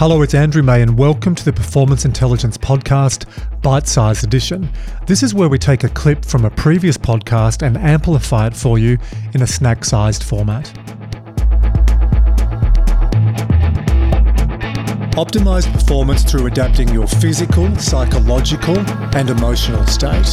Hello, it's Andrew May and welcome to the Performance Intelligence Podcast, Bite-Sized Edition. This is where we take a clip from a previous podcast and amplify it for you in a snack-sized format. Optimize performance through adapting your physical, psychological and emotional state.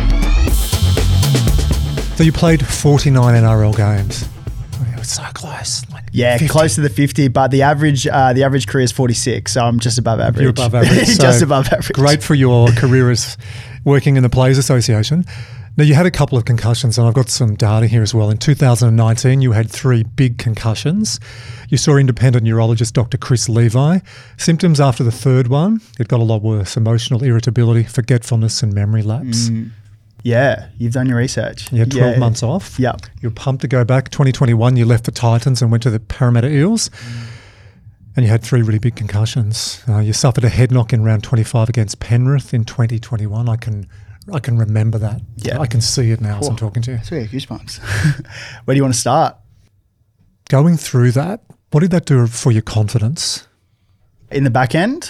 So you played 49 NRL games. Oh, it's so close. Yeah, 50. Close to the 50, but the average career is 46, so I'm just above average. You're above average. So just above average. Great for your career as working in the Players Association. Now, you had a couple of concussions, and I've got some data here as well. In 2019, you had 3 big concussions. You saw independent neurologist Dr. Chris Levi. Symptoms after the third one, it got a lot worse. Emotional irritability, forgetfulness and memory lapse. Yeah, you've done your research. You had 12 months off. Yeah. You were pumped to go back. 2021, you left the Titans and went to the Parramatta Eels. And you had 3 really big concussions. You suffered a head knock in round 25 against Penrith in 2021. I can remember that. Yeah. I can see it now as I'm talking to you. So yeah, goosebumps. Where do you want to start? Going through that, what did that do for your confidence? In the back end?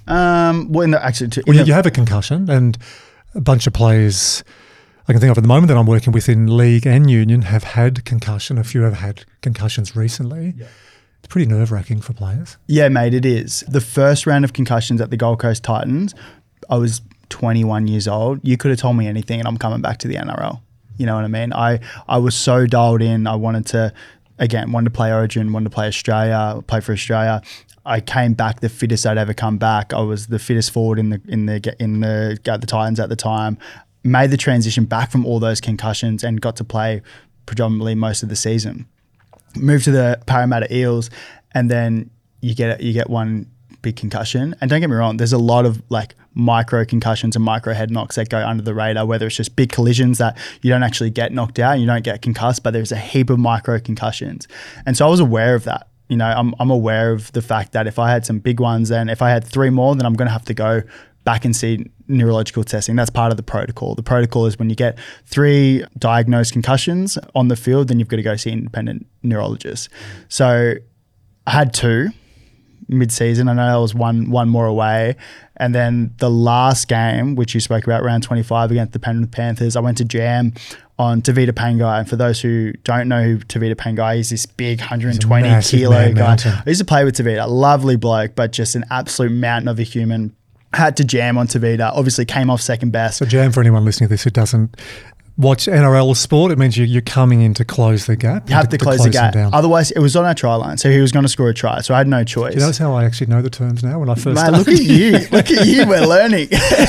You have a concussion, and a bunch of players I can think of at the moment that I'm working with in league and union have had concussion. A few have had concussions recently. Yeah. It's pretty nerve-wracking for players. Yeah, mate, it is. The first round of concussions at the Gold Coast Titans, I was 21 years old. You could have told me anything and I'm coming back to the NRL. You know what I mean? I was so dialed in. I wanted to play Origin, wanted to play Australia, play for Australia. I came back the fittest I'd ever come back. I was the fittest forward at the Titans at the time. Made the transition back from all those concussions and got to play predominantly most of the season. Moved to the Parramatta Eels, and then you get one big concussion. And don't get me wrong, there's a lot of like micro concussions and micro head knocks that go under the radar, whether it's just big collisions that you don't actually get knocked out, you don't get concussed, but there's a heap of micro concussions. And so I was aware of that. You know, I'm aware of the fact that if I had some big ones, and if I had 3 more, then I'm going to have to go back and see neurological testing. That's part of the protocol. The protocol is when you get 3 diagnosed concussions on the field, then you've got to go see an independent neurologist. So I had 2 mid-season. I know I was one more away. And then the last game, which you spoke about, round 25 against the Penrith Panthers, I went to jam on Tevita Pangai. And for those who don't know who Tevita Pangai is, this big 120 kilo guy. Mountain. I used to play with Tevita, lovely bloke, but just an absolute mountain of a human. Had to jam on Tevita, obviously came off second best. So jam, for anyone listening to this who doesn't watch NRL sport, it means you're coming in to close the gap. You have to close the gap. Otherwise, it was on our try line, so he was going to score a try, so I had no choice. Do you notice how I actually know the terms now when I first started? Look at you. Look at you. We're learning.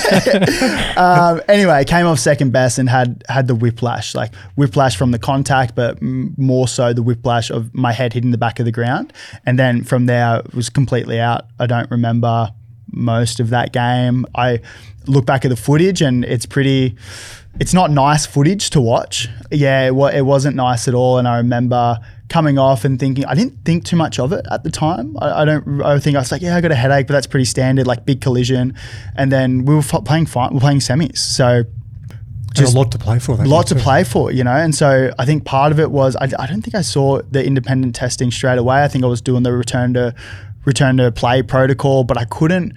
Anyway, came off second best and had the whiplash from the contact, but more so the whiplash of my head hitting the back of the ground. And then from there, it was completely out. I don't remember most of that game. I look back at the footage and it's not nice footage to watch. Yeah, it wasn't nice at all. And I remember coming off and thinking, I didn't think too much of it at the time. I think I was like, yeah, I got a headache, but that's pretty standard, like big collision. And then we were playing semis. So just a lot to play for. Play for, you know. And so I think part of it was, I don't think I saw the independent testing straight away. I think I was doing the return to play protocol, but I couldn't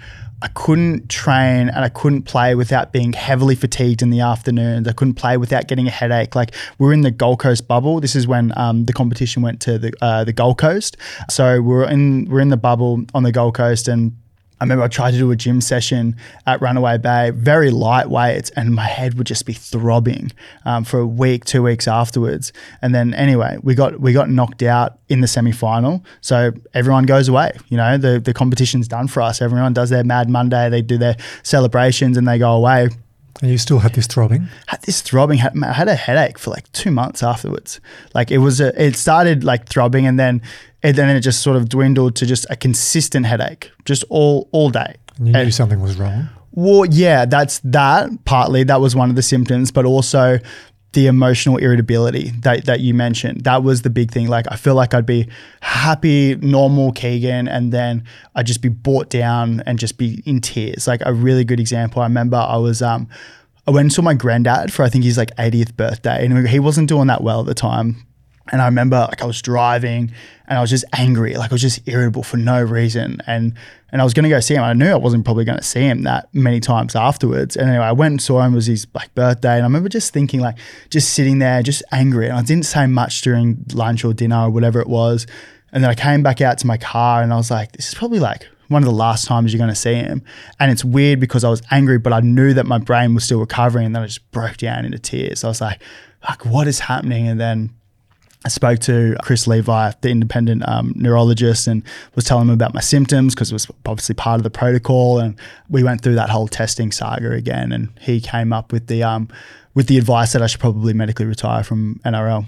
train and I couldn't play without being heavily fatigued in the afternoons. I couldn't play without getting a headache. Like, we were in the Gold Coast bubble. This is when the competition went to the Gold Coast. So we're in the bubble on the Gold Coast, and I remember I tried to do a gym session at Runaway Bay, very light weights, and my head would just be throbbing for a week, 2 weeks afterwards. And then anyway, we got knocked out in the semi-final. So everyone goes away. You know, the competition's done for us. Everyone does their Mad Monday, they do their celebrations and they go away. And you still had this throbbing? Had a headache for like 2 months afterwards. Like it started like throbbing and then it just sort of dwindled to just a consistent headache, just all day. And you knew something was wrong? Well, yeah, partly. That was one of the symptoms, but also the emotional irritability that you mentioned. That was the big thing. Like, I feel like I'd be happy, normal Keegan, and then I'd just be brought down and just be in tears. Like, a really good example, I remember I went and saw my granddad for, I think, his like 80th birthday, and he wasn't doing that well at the time. And I remember like I was driving and I was just angry. Like I was just irritable for no reason. And I was going to go see him. I knew I wasn't probably going to see him that many times afterwards. And anyway, I went and saw him. It was his like birthday. And I remember just thinking like, just sitting there, just angry. And I didn't say much during lunch or dinner or whatever it was. And then I came back out to my car and I was like, this is probably like one of the last times you're going to see him. And it's weird because I was angry, but I knew that my brain was still recovering. And then I just broke down into tears. I was like, what is happening? And then I spoke to Chris Levi, the independent neurologist, and was telling him about my symptoms because it was obviously part of the protocol. And we went through that whole testing saga again. And he came up with the advice that I should probably medically retire from NRL.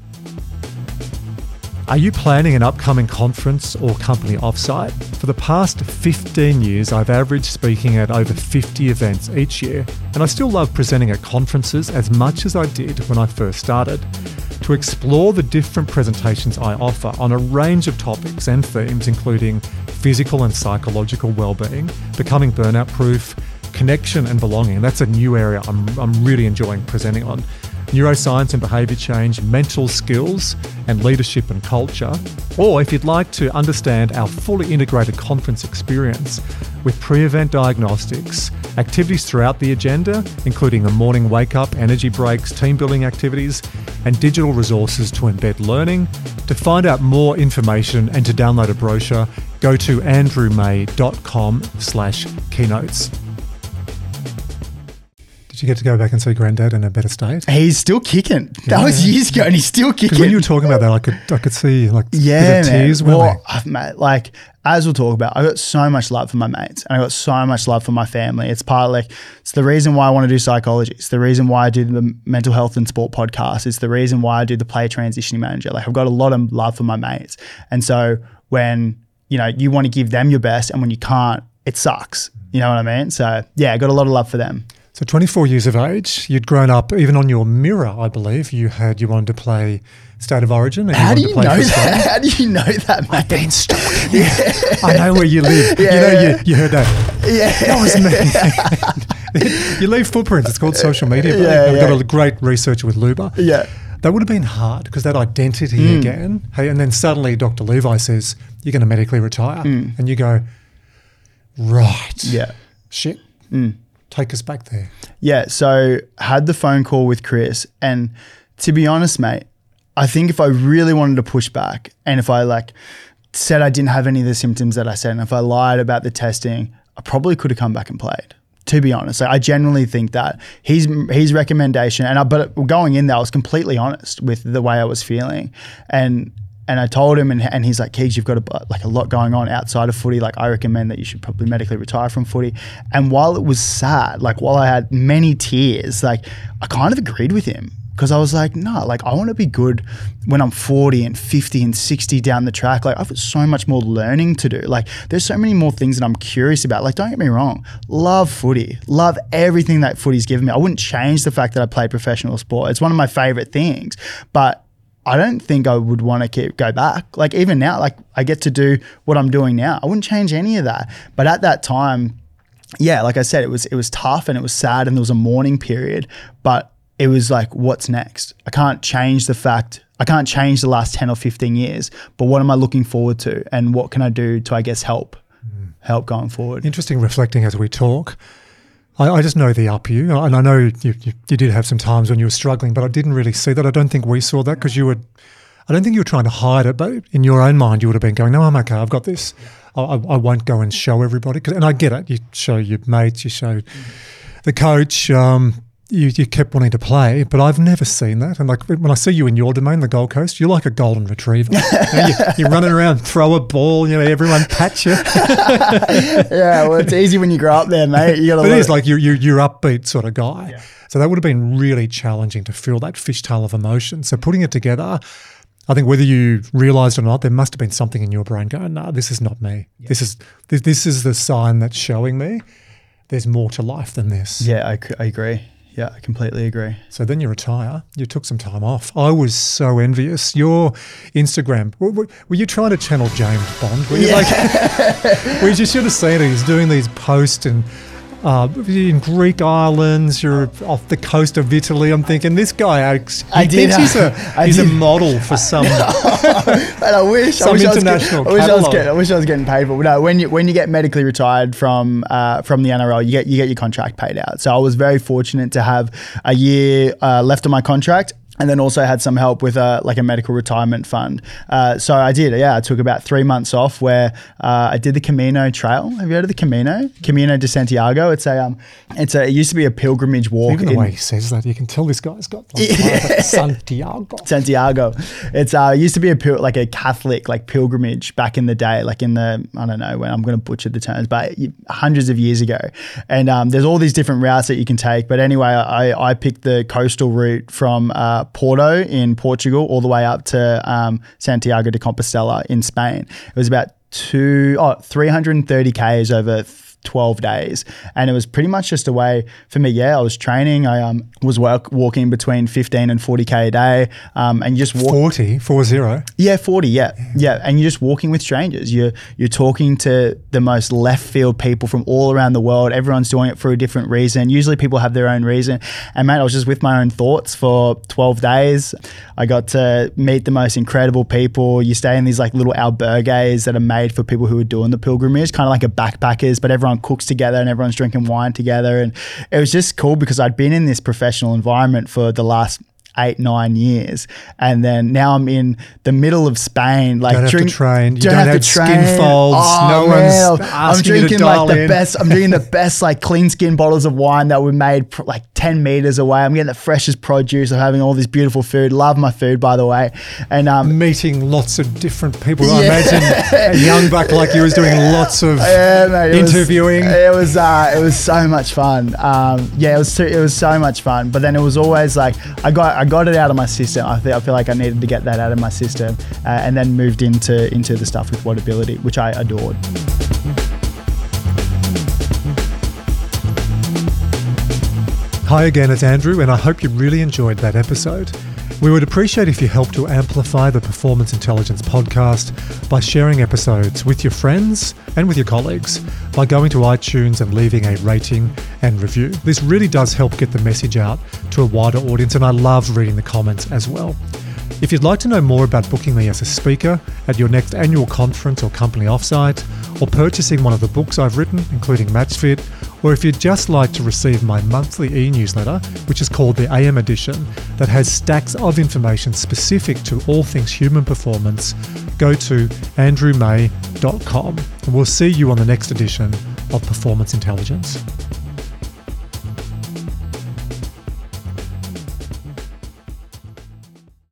Are you planning an upcoming conference or company offsite? For the past 15 years, I've averaged speaking at over 50 events each year, and I still love presenting at conferences as much as I did when I first started. To explore the different presentations I offer on a range of topics and themes, including physical and psychological well-being, becoming burnout-proof, connection and belonging. That's a new area I'm really enjoying presenting on. Neuroscience and behaviour change, mental skills and leadership and culture. Or if you'd like to understand our fully integrated conference experience with pre-event diagnostics, activities throughout the agenda, including the morning wake-up, energy breaks, team building activities, and digital resources to embed learning. To find out more information and to download a brochure, go to andrewmay.com/keynotes. Did you get to go back and see Granddad in a better state? He's still kicking. That was years ago, and he's still kicking. When you were talking about that, I could see like bit of tears. Well, mate, like as we'll talk about, I got so much love for my mates, and I got so much love for my family. It's it's the reason why I want to do psychology. It's the reason why I do the mental health and sport podcast. It's the reason why I do the player transitioning manager. Like I've got a lot of love for my mates, and so when you want to give them your best, and when you can't, it sucks. You know what I mean? So yeah, I got a lot of love for them. So 24 years of age, you'd grown up, even on your mirror, I believe, you wanted to play State of Origin. How do you know that? How do you know that, mate? I've been stalking you. I know where you live. You heard that. Yeah. That was me. You leave footprints. It's called social media. I've got a great researcher with Luba. Yeah. That would have been hard because that identity again. Hey, and then suddenly Dr. Levi says, you're going to medically retire. And you go, right. Yeah. Shit. Take us back there. Yeah, so had the phone call with Chris, and to be honest, mate, I think if I really wanted to push back, and if I said I didn't have any of the symptoms that I said, and if I lied about the testing, I probably could have come back and played. To be honest, I genuinely think that his recommendation, but going in there, I was completely honest with the way I was feeling, and I told him, and he's like, Keegs, you've got a lot going on outside of footy. Like, I recommend that you should probably medically retire from footy. And while it was sad, while I had many tears, I kind of agreed with him because I was like, no, I want to be good when I'm 40 and 50 and 60 down the track. I've got so much more learning to do. There's so many more things that I'm curious about. Don't get me wrong, love footy, love everything that footy's given me. I wouldn't change the fact that I play professional sport. It's one of my favorite things, but I don't think I would want to go back. Even now, I get to do what I'm doing now. I wouldn't change any of that. But at that time, yeah, like I said, it was tough and it was sad and there was a mourning period, but it was what's next? I can't change the last 10 or 15 years, but what am I looking forward to and what can I do to, I guess, help going forward? Interesting reflecting as we talk. I just know the up you, and I know you did have some times when you were struggling, but I didn't really see that. I don't think we saw that because I don't think you were trying to hide it, but in your own mind you would have been going, no, I'm okay, I've got this. I won't go and show everybody. And I get it. You show your mates, you show the coach, you kept wanting to play, but I've never seen that. And when I see you in your domain, the Gold Coast, you're like a golden retriever. You're running around, throw a ball, everyone pats you. Yeah, well, it's easy when you grow up there, mate. But it is you're upbeat sort of guy. Yeah. So that would have been really challenging to feel that fishtail of emotion. So putting it together, I think whether you realised or not, there must have been something in your brain going, no, this is not me. Yeah. This is the sign that's showing me there's more to life than this. Yeah, I agree. Yeah, I completely agree. So then you retire. You took some time off. I was so envious. Your Instagram, were you trying to channel James Bond? Were you were you just should have seen it. He's doing these posts and in Greek islands, you're off the coast of Italy. I'm thinking this guy, he's a model for some. And I wish I was getting paid for. No, when you get medically retired from the NRL, you get your contract paid out. So I was very fortunate to have a year left on my contract. And then also had some help with a medical retirement fund. So I did, I took about 3 months off where I did the Camino Trail. Have you heard of the Camino? Camino de Santiago. It used to be a pilgrimage walk. Even the way he says that, you can tell this guy's got Santiago. Santiago. It used to be a Catholic pilgrimage back in the day, in the, I don't know when, I'm going to butcher the terms, but hundreds of years ago. And there's all these different routes that you can take. But anyway, I picked the coastal route from Porto in Portugal all the way up to Santiago de Compostela in Spain. It was about 330 Ks over 12 days. And it was pretty much just a way for me. I was training. I was walking between 15 and 40K a day. And you just walk 40? Yeah, 40. Yeah. And you're just walking with strangers. You're talking to the most left field people from all around the world. Everyone's doing it for a different reason. Usually people have their own reason. And mate, I was just with my own thoughts for 12 days. I got to meet the most incredible people. You stay in these little albergues that are made for people who are doing the pilgrimage, kind of like a backpackers, but everyone cooks together and everyone's drinking wine together. And it was just cool because I'd been in this professional environment for the last 8-9 years, and then now I'm in the middle of Spain. Don't have to train. You don't have skin folds. One's asking you to dial in. I'm drinking the best clean skin bottles of wine that were made 10 meters away. I'm getting the freshest produce. I'm having all this beautiful food. Love my food, by the way. And meeting lots of different people. I imagine a young buck like you was doing lots of interviewing. It was so much fun. It was so much fun. But then it was always I got it out of my system. I feel like I needed to get that out of my system, and then moved into the stuff with Whatability, which I adored. Hi again, it's Andrew, and I hope you really enjoyed that episode. We would appreciate if you help to amplify the Performance Intelligence podcast by sharing episodes with your friends and with your colleagues by going to iTunes and leaving a rating and review. This really does help get the message out to a wider audience, and I love reading the comments as well. If you'd like to know more about booking me as a speaker at your next annual conference or company offsite, or purchasing one of the books I've written, including MatchFit, or if you'd just like to receive my monthly e-newsletter, which is called the AM Edition, that has stacks of information specific to all things human performance, go to andrewmay.com, and we'll see you on the next edition of Performance Intelligence.